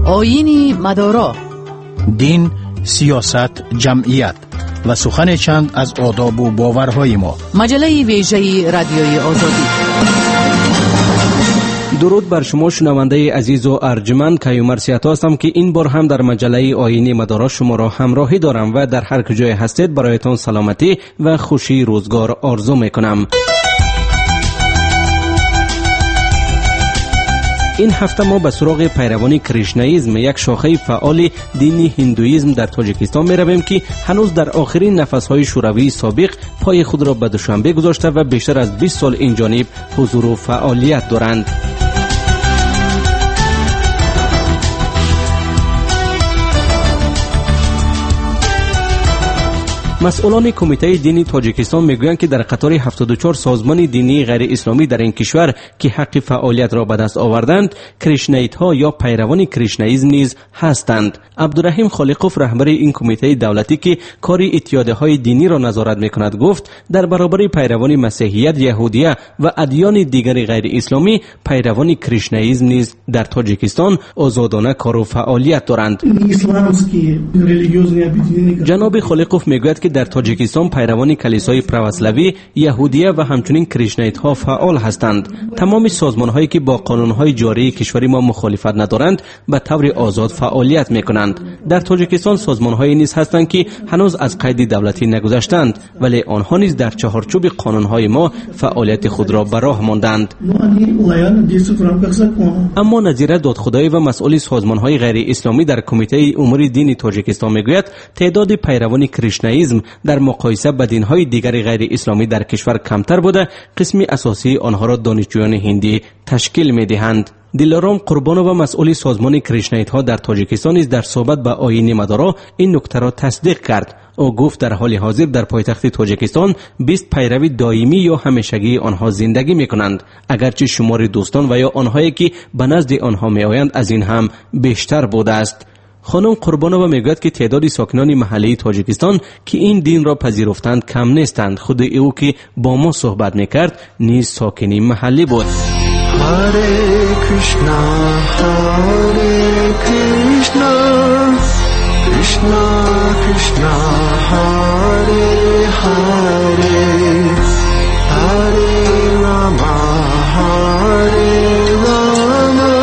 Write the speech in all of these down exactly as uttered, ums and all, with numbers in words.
آیین مدارا، دین، سیاست، جمعیت و سخن چند از آداب و باورهای ما. مجله ویژه رادیوی آزادی. درود بر شما شنونده عزیز و ارجمند، کیومر سیاتا هستم که این بار هم در مجله آیین مدارا شما را همراهی دارم و در هر کجای هستید برایتان سلامتی و خوشی روزگار آرزو میکنم. این هفته ما به سراغ پیروان کریشنائیسم، یک شاخه فعال دینی هندویسم در تاجیکستان می رویم که هنوز در آخرین نفس‌های شوروی سابق پای خود را به دوشنبه گذاشته و بیشتر از بیست سال این جانب حضور و فعالیت دارند. مسئولان کمیته دینی تاجیکستان میگویند که در قطار هفتاد و چهار سازمان دینی غیر اسلامی در این کشور که حق فعالیت را به دست آوردند، کریشنائیت ها یا پیروان کریشنائیسم نیز هستند. عبدالرحیم خالقوف، رهبر این کمیته دولتی که کار اتحادیه های دینی را نظارت میکند، گفت در برابر پیروان مسیحیت، یهودیه و ادیان دیگر غیر اسلامی، پیروان کریشنائیسم نیز در تاجیکستان آزادانه کار و فعالیت دارند. جناب خالقوف میگوید که در تاجیکستان پیروان کلیسای پروسلوی، یهودیه و همچنین کریشنائیت ها فعال هستند. تمام سازمان هایی که با قانون های جاری کشوری ما مخالفت ندارند به طور آزاد فعالیت میکنند. در تاجیکستان سازمان هایی نیز هستند که هنوز از قید دولتی نگذشتند، ولی آنها نیز در چهارچوب قانون های ما فعالیت خود را به راه ماندند. اما نظیر دادخدایی و مسئول سازمان های غیر اسلامی در کمیته امور دینی تاجیکستان میگوید تعداد پیروان کریشنائیسم در مقایسه با دین‌های دیگر غیر اسلامی در کشور کمتر بوده، قسمی اساسی آنها را دانشجویان هندی تشکیل می‌دهند. دلارام قربانو و مسئول سازمان کریشنائیت ها در تاجیکستان نیز در صحبت با آیین مدارا این نکته را تصدیق کرد. او گفت در حال حاضر در پایتخت تاجیکستان بیست پیروی دائمی یا همیشگی آنها زندگی می‌کنند، اگرچه شمار دوستان و یا آنهایی که به نزد آنها می‌آیند از این هم بیشتر بوده است. خانم قربانووا میگوید که تعداد ساکنان محلی تاجیکستان که این دین را پذیرفتند کم نیستند. خود او که با ما صحبت میکرد نیز ساکنی محلی بود. هره کریشنا هره کریشنا کریشنا کریشنا هره هره هره راما هره راما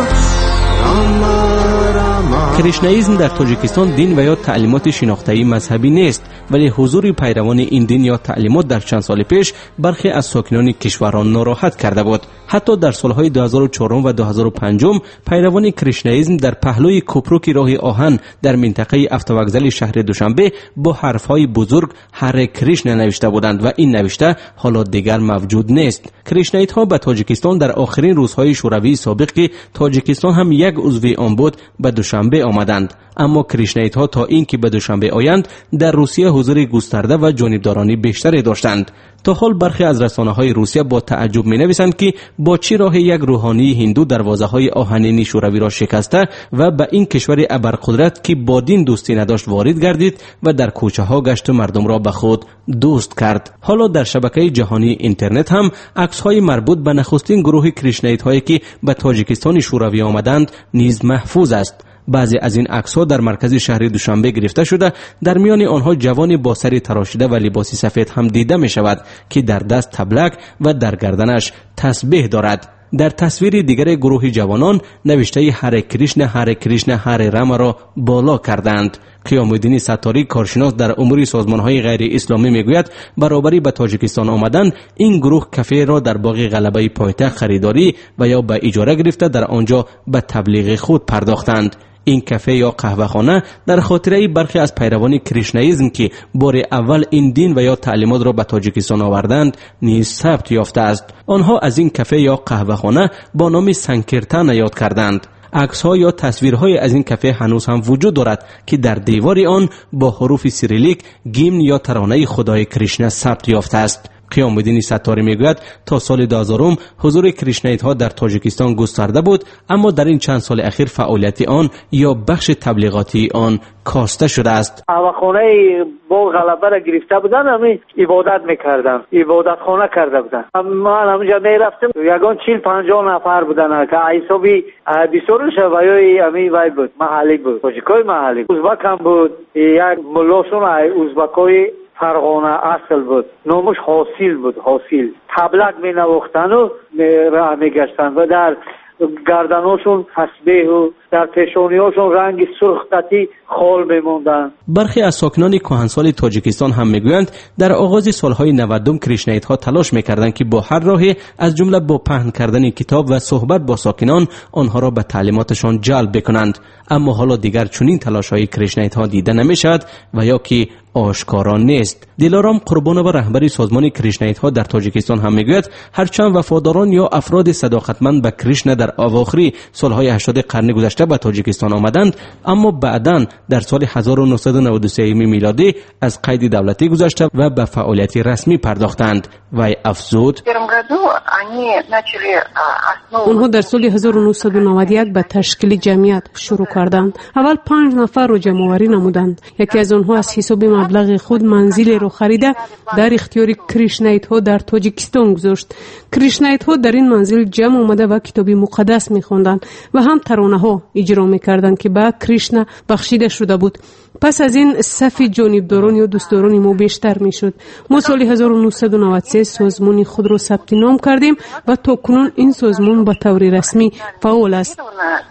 کریشنائیسم در تاجیکستان دین و یا تعلیمات شناخته‌ای مذهبی نیست، ولی حضور پیروان این دین یا تعلیمات در چند سال پیش برخی از ساکنان کشوران ناراحت کرده بود. حتی در سالهای دو هزار و چهار و دو هزار و پنج پیروان کریشنائیسم در پهلوی کوپروک راه آهن در منطقه افتوگزل شهر دوشنبه با حرفهای بزرگ هر کریشنا نوشته بودند و این نوشته حالا دیگر موجود نیست. کریشنائیت ها به تاجیکستان در آخرین روزهای شوروی سابق که تاجیکستان هم یک عضو آن بود به دوشنبه آمدند، اما کریشنائیت ها تا اینکه به دوشنبه آیند در روسیه حضور گسترده و جانبدارانی بیشتری داشتند. تا حال برخی از رسانه‌های روسیه با تعجب می‌نویسند که با چه راه یک روحانی هندو دروازه‌های آهنین شوروی را شکسته و به این کشور ابرقدرت که با دین دوستی نداشت وارد گردید و در کوچه‌ها گشت و مردم را به خود دوست کرد. حالا در شبکه جهانی اینترنت هم عکس‌های مربوط به نخستین گروه کریشنائیت هایی که به تاجیکستان شوروی آمدند نیز محفوظ است. بعضی از این عکس‌ها در مرکز شهر دوشنبه گرفته شده، در میان آنها جوانی با سر تراشیده و لباس سفید هم دیده می شود که در دست تبلک و در گردنش تسبیح دارد. در تصویر دیگر گروه جوانان نوشته هر کریشنا هر کریشنا هر رام را بالا کردند. قیام‌الدین ستاری، کارشناس در امور سازمان‌های غیر اسلامی میگوید برابری به تاجیکستان آمدن این گروه کافه را در باغ غلبه پایتخت خریداری و یا به اجاره گرفته در آنجا به تبلیغ خود پرداختند. این کافه یا قهوه‌خانه در خاطره برخی از پیروان کریشنائیسم که بار اول این دین و یا تعلیمات را به تاجیکستان آوردند نیز ثبت یافته است. آنها از این کافه یا قهوه‌خانه با نام سنکرتن یاد کردند. عکس‌ها یا تصویرهای از این کافه هنوز هم وجود دارد که در دیوار آن با حروف سیریلیک گیمن یا ترانه خدای کریشنا ثبت یافته است. قیام الدین ستاری میگوید تا سال دو هزار حضور کریشنایی‌ها در تاجیکستان گسترده بود، اما در این چند سال اخیر فعالیت آن یا بخش تبلیغاتی آن کاسته شده است. خانه با غلبه را گرفته بودن، همین عبادت میکردن، عبادت خانه کرده بودن. من همونجا میرفتم، یگان چیل پنجاه نفر بودن که حسابی بسیارش ویای همین وی بود، محلی بود، تاجیکای محلی، ازبک هم بود، یک ملاشون ازبکای فرغانه اصل بود، نامش حاصل بود، حاصل تبلغ می نواختن و راه می گشتن و در گردناشون تسبیح و در پیشانیاشون رنگ سرختی خال میموندن. برخی از ساکنان کهنسال تاجیکستان هم میگویند در آغاز سالهای نود کریشنایی‌ها تلاش میکردند که با هر راهی از جمله با پهن کردن کتاب و صحبت با ساکنان آنها را به تعلیماتشان جلب بکنند، اما حالا دیگر چنین تلاش‌های کریشنایی‌ها دیده نمیشد و یا که آشکارا نیست. دلارام قربانوف رهبری سازمان کریشنایی‌ها در تاجیکستان هم میگوید هرچند وفاداران یا افراد صداقتمند به کریشنا در اواخر سالهای هشتاد قرن گذشته به تاجیکستان آمدند، اما بعداً در سال هزار و نهصد و نود و سه میلادی از قید دولتی گذشته و به فعالیت رسمی پرداختند. و افزود اونها در سال هزار و نهصد و نود و یک به تشکیل جمعیت شروع کردند. اول پنج نفر رو جمع‌آوری نمودند. یکی از آنها از حساب مبلغ خود منزل رو خریده در اختیار کریشنایی‌ها در تاجیکستان گذاشت. کریشنایی‌ها در این منزل جمع آمده و کتاب مقدس می‌خواندند و هم ترانه‌ها اجرا می‌کردند که به کریشنا بخشیده شده بود. پس از این صف جانبداران یا دوستداران ما بیشتر میشد. ما سال هزار و نهصد و نود و سه سازمان خود را ثبت نام کردیم و تا کنون این سازمان به طور رسمی فعال است.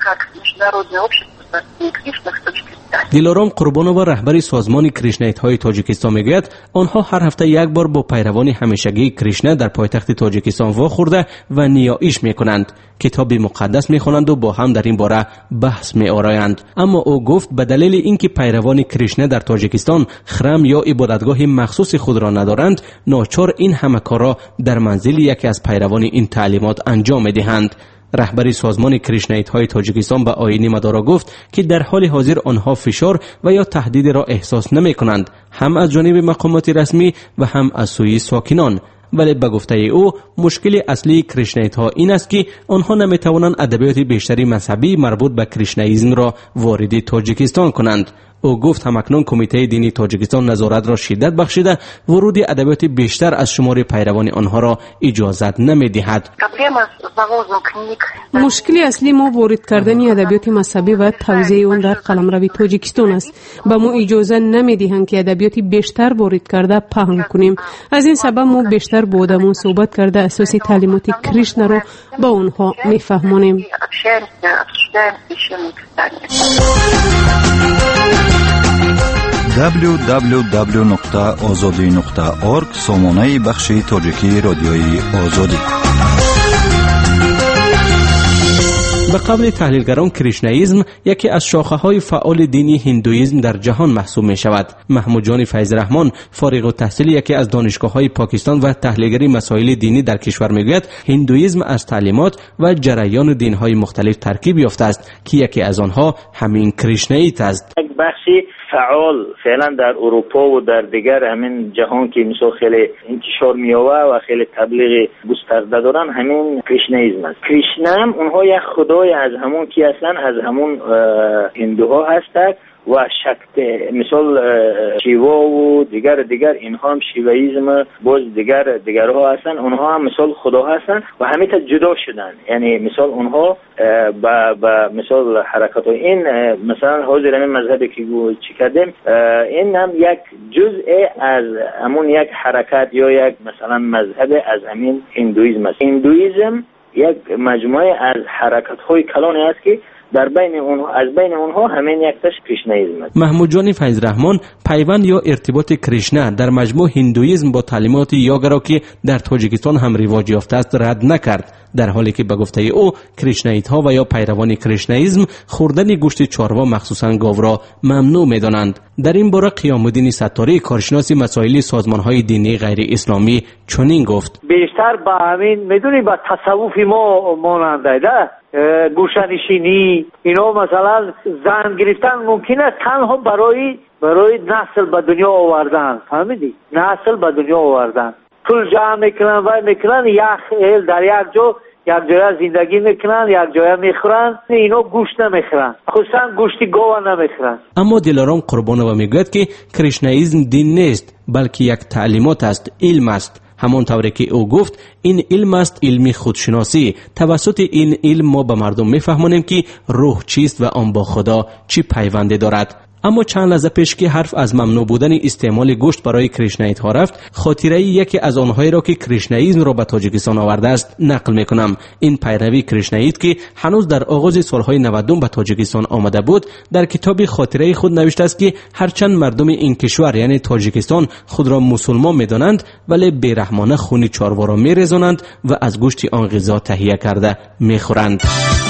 دلارام قربانوف رهبری سازمان کریشنایی‌های تاجیکستان میگوید آنها هر هفته یک بار با پیروان همیشگی کریشنا در پایتخت تاجیکستان واخورده و نیایش میکنند، کتاب مقدس میخوانند و با هم در این باره بحث میآرایند. اما او گفت به دلیل اینکه پیروان کریشنا در تاجیکستان خرم یا عبادتگاه مخصوص خود را ندارند، ناچار این همه کارا در منزل یکی از پیروان این تعلیمات انجام میدهند. رهبری سازمان کریشنایی‌های تاجیکستان به آیین مدارا گفت که در حال حاضر آنها فشار و یا تهدید را احساس نمی کنند، هم از جانب مقامات رسمی و هم از سوی ساکنان. ولی به گفته او مشکل اصلی کریشنایی‌ها این است که آنها نمی توانند ادبیات بیشتری مذهبی مربوط به کریشناییسم را وارد تاجیکستان کنند. او گفت همکنون کمیته دینی تاجیکستان نظارت را شدت بخشیده ورود ادبیات بیشتر از شمار پیروان آنها را اجازت نمی‌دهد. مشکل اصلی ما وارد کردن ادبیات مذهبی و توزیع آن در قلمرو تاجیکستان است. به ما اجازه نمی‌دهند که ادبیات بیشتر وارد کرده پهن کنیم. از این سبب ما بیشتر با آدمان صحبت کرده اساس تعلیمات کریشنا را به آنها می‌فهمانیم. دبلیو دبلیو دبلیو نقطه آزادی نقطه اورگ سامانه بخش تاجیکی رادیوی آزادی. به قول تحلیلگران کریشناییسم یکی از شاخه‌های فعال دینی هندویسم در جهان محسوب می شود. محمود جان فیض رحمان فارغ التحصیل یکی از دانشگاه‌های پاکستان و تحلیلگر مسائل دینی در کشور میگوید هندویسم از تعلیمات و جریان دین‌های مختلف ترکیب یافته است که یکی از آنها همین کریشناییت است. بخشی فعال فعلا در اروپا و در دیگر همین جهان که مثلا خیلی انتشار می‌یابه و خیلی تبلیغ گسترده دارن همین کریشناییسم است. کریشنا هم اونها یک خدای از همون کی هستن، از همون هندوها هستند و شکت مثال شیوا و دیگر دیگر اینها هم شیوائیسم باز دیگر دیگرها هستن، اونها هم مثال خدا هستن و همه تا جدا شدن. یعنی مثال اونها با با مثال حرکت های این مثلا حاضر همین مذهبی که چی کردیم این هم یک جزء از همون یک حرکت یا یک مثلا مذهب از همین هندویسم است. هندویسم یک مجموعه از حرکت های کلانی است که در بین اونها از بین اونها همین یک تاش کریشناییسم است. محمود جان فیض رحمان پیوند یا ارتباط کریشنا در مجموع هندویسم با تعلیمات یوگا را که در تاجیکستان هم رواج یافته است رد نکرد، در حالی که به گفته او کریشناییت‌ها و یا پیروان کریشناییسم خوردن گوشت چاروا مخصوصا گاو را ممنوع می‌دانند. در این باره قیام الدین ستاری کارشناس مسائل سازمان‌های دینی غیر اسلامی چنین گفت: بیشتر با همین میدونی با تصوف ما ماننده ده گوشه‌نشینی اینا مثلا زن گرفتن ممکنه تنها برای برای نسل به دنیا آوردن، فهمیدی؟ نسل به دنیا آوردن پول جمع میکنن و میکنن یک ایل در یک جا یک جای زندگی میکنن، یک جای میخورن. اینا گوشت نمیخورن، خصوصا گوشتی گاو نمیخورن. اما دلارام قربانووا میگوید که کریشنائیسم دین نیست بلکه یک تعلیمات است، علم است. همون طوری که او گفت این علم است، علمی خودشناسی. توسط این علم ما به مردم میفهمانیم که روح چیست و آن با خدا چی پیوندی دارد. اما چند لحظه پیش که حرف از ممنوع بودن استعمال گوشت برای کریشناییت ها رفت، خاطره یکی از آنهایی را که کریشنائیسم را به تاجیکستان آورده است نقل میکنم. این پیروی کریشناییت که هنوز در آغاز سالهای نود به تاجیکستان آمده بود، در کتاب خاطره خود نوشته است که هرچند مردم این کشور یعنی تاجیکستان خود را مسلمان میدانند، ولی بیرحمانه خون چاروا را میریزانند و از گوشت آن غذا تهیه کرده میخورند.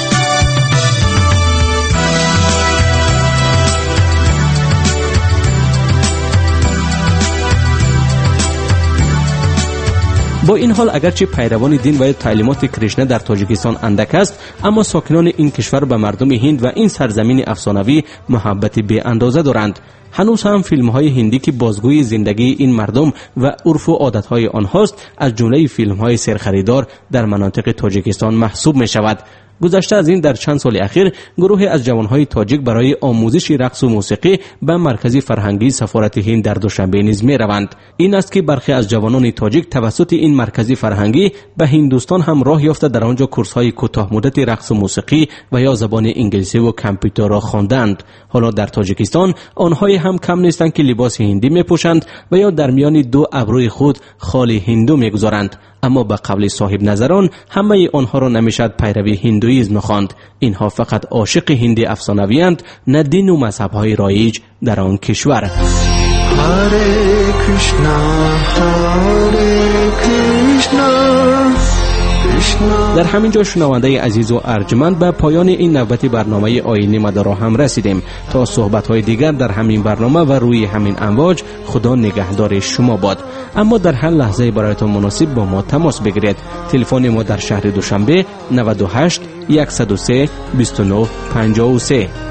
با این حال اگرچه پیروان دین و تعلیمات کریشنا در تاجیکستان اندک است، اما ساکنان این کشور به مردم هند و این سرزمین افسانوی محبت بی اندازه دارند. هنوز هم فیلم های هندی که بازگوی زندگی این مردم و عرف و عادت های آنهاست از جمله فیلم های سرخریدار در مناطق تاجیکستان محسوب می شود. گذشته از این در چند سال اخیر گروهی از جوانهای تاجیک برای آموزش رقص و موسیقی به مرکز فرهنگی سفارت هند در دوشنبه نیز می روند. این است که برخی از جوانان تاجیک توسط این مرکز فرهنگی به هندوستان هم راه یافته در آنجا کورس‌های کوتاه مدت رقص و موسیقی و یا زبان انگلیسی و کامپیوتر را خواندند. حالا در تاجیکستان آنهای هم کم نیستند که لباس هندی می‌پوشند و یا در میان دو ابروی خود خال هندو می‌گذارند. اما به قول صاحب نظران همه آنها را نمیشد پیروی هندویسم خواند. اینها فقط عاشق هندی افسانه‌اند، نه دین و مذهب‌های رایج در آن کشور. هره کریشنا هره کریشنا. در همین جا شنونده عزیز و ارجمند به پایان این نوبت برنامه آیین مدارا هم رسیدیم. تا صحبت‌های دیگر در همین برنامه و روی همین امواج، خدا نگهدار شما باد. اما در هر لحظه برایتان مناسب با ما تماس بگیرید. تلفن ما در شهر دوشنبه نود و هشت صد و سه بیست و نه پنجاه و سه.